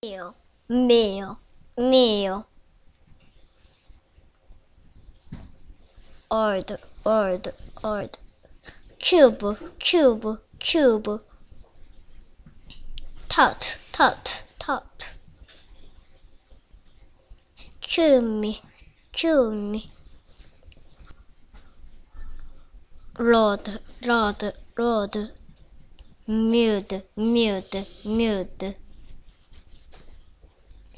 meal, meal, meal. Order, order, order. Cube, cube, cube. Tot, tot, tot. Cue me, cue me. Rod, rod, rod. Mute, mute, mute.